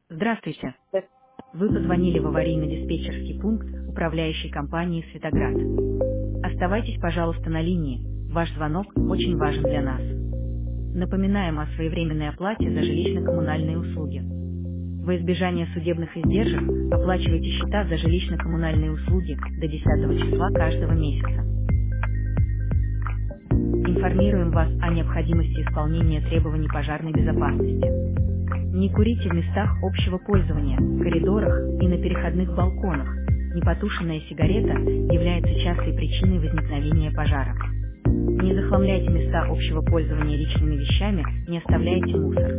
Здравствуйте. Вы позвонили в аварийно-диспетчерский пункт управляющей компании «Светоград». Оставайтесь, пожалуйста, на линии. Ваш звонок очень важен для нас. Напоминаем о своевременной оплате за жилищно-коммунальные услуги. Во избежание судебных издержек оплачивайте счета за жилищно-коммунальные услуги до 10 числа каждого месяца. Информируем вас о необходимости исполнения требований пожарной безопасности. Не курите в местах общего пользования, коридорах и на переходных балконах. Непотушенная сигарета является частой причиной возникновения пожара. Не захламляйте места общего пользования личными вещами, не оставляйте мусор.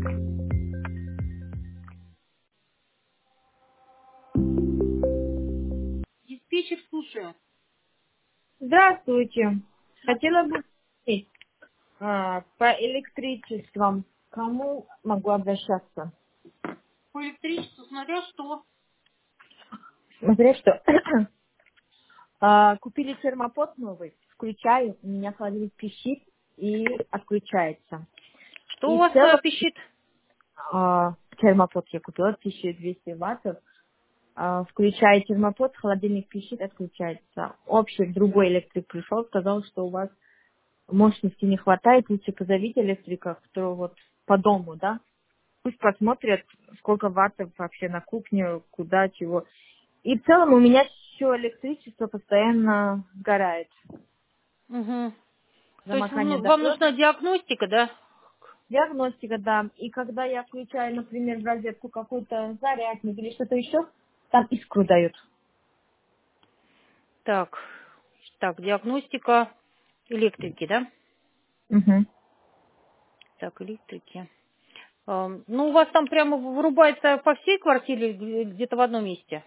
Диспетчер, слушаю. Здравствуйте. Хотела бы спросить, по электричествам кому могу обращаться? По электричеству, смотря что. Смотря что. Купили термопод новый, включаю, у меня холодильник пищит и отключается. Что у И в вас целом пищит? термопод я купила, 1200 ваттов. Включаю термопод, холодильник пищит, отключается. Общий другой электрик пришел, сказал, что у вас мощности не хватает, лучше позовите электрика, кто вот по дому, да? Пусть посмотрят, сколько ваттов вообще на кухне, куда, чего. И в целом у меня все электричество постоянно сгорает. Угу. То есть Замыкание вам дает. нужна диагностика, да? Диагностика, да. И когда я включаю, например, в розетку какой-то зарядник или что-то еще, там искру дают. Так, диагностика электрики, да? Мгм. Так, электрики. Ну, у вас там прямо вырубается по всей квартире или где-то в одном месте?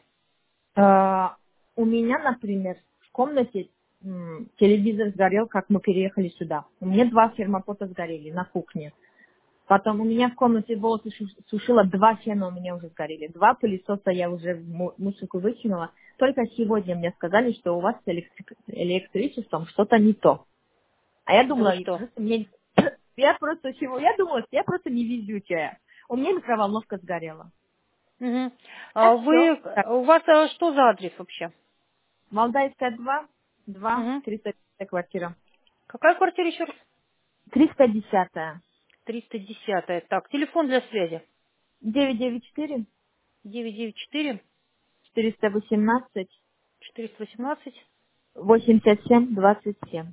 У меня, например, в комнате телевизор сгорел, как мы переехали сюда. У меня 2 термопота сгорели на кухне. Потом у меня в комнате волосы сушила, 2 фена у меня уже сгорели. 2 пылесоса я уже в мусорку выкинула. Только сегодня мне сказали, что у вас с электричеством что-то не то. А я Да вы думала, что? просто мне... Я просто чего? Я думала, что я просто невезучая. У меня микроволновка сгорела. Мгм. А все. У вас что за адрес вообще? Валдайская 2, 2, Мгм. 310 квартира. Какая квартира еще раз? 310. 310. Так, телефон для связи. 994 994 418 418 87 27.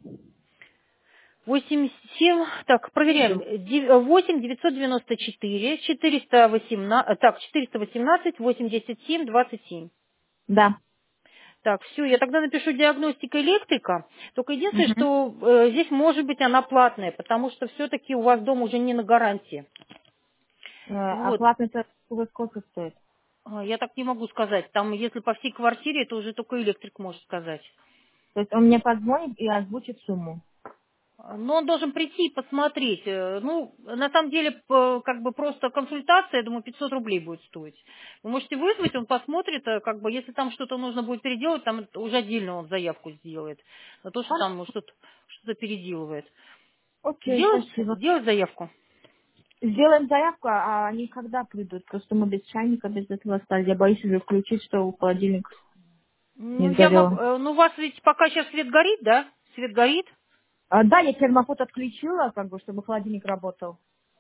87. Так, проверяем. 8 994 418, так, 418 87 27. Да. Так, все, я тогда напишу диагностика электрика. Только единственное, Мгм. что здесь может быть она платная, потому что все-таки у вас дом уже не на гарантии. А Вот. платный-то у вас сколько стоит? Я так не могу сказать. Там, если по всей квартире, это уже только электрик может сказать. То есть он мне позвонит и озвучит сумму. Но он должен прийти и посмотреть. Ну, на самом деле, как бы просто консультация, я думаю, 500 рублей будет стоить. Вы можете вызвать, он посмотрит, как бы, если там что-то нужно будет переделать, там уже отдельно он заявку сделает. На то, что Хорошо. там что-то переделывает. Окей, Сделать, спасибо. сделать заявку? Сделаем заявку, а они когда придут? Просто мы без чайника, без этого остались. Я боюсь уже включить, что холодильник Ну, не сгорел. ну, у вас ведь пока сейчас свет горит, да? Свет горит. Да, я термоход отключила, как бы, чтобы холодильник работал.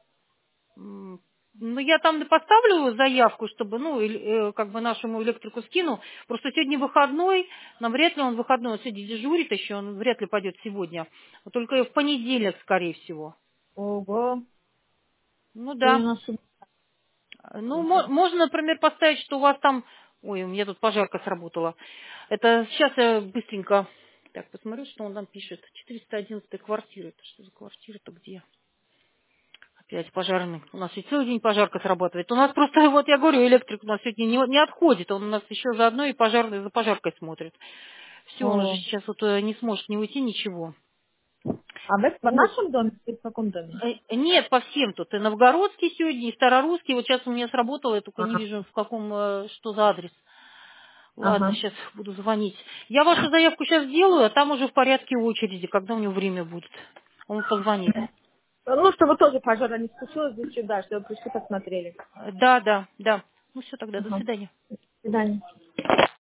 Ну, я там поставлю заявку, чтобы, ну, как бы нашему электрику скину. Просто сегодня выходной, нам вряд ли он выходной, он сегодня дежурит еще, он вряд ли пойдет сегодня. Вот только в понедельник, скорее всего. Ого. Ну, Сегодня да. у нас суббота. Ну, можно, например, поставить, что у вас там... Ой, у меня тут пожарка сработала. Это сейчас я быстренько... Так, посмотрю, что он там пишет. 411 квартира. Это что за квартира-то где? Опять пожарный. У нас ведь целый день пожарка срабатывает. У нас просто, вот я говорю, электрик у нас сегодня не отходит. Он у нас еще заодно и пожарный за пожаркой смотрит. Все, он уже О. сейчас вот не сможет не уйти, ничего. А вы в Вот. нашем доме или в каком доме? Нет, по всем тут. И новгородский сегодня, и старорусский. Вот сейчас у меня сработало, я только не Ага. вижу, в каком, что за адрес. Ладно, Ага. сейчас буду звонить. Я вашу заявку сейчас сделаю, а там уже в порядке очереди, когда у него время будет. Он позвонит. Ну, чтобы тоже пожара не случилось, до сюда, чтобы пришли посмотрели. Да, да, да. Ну все тогда, до Ага. свидания. До свидания.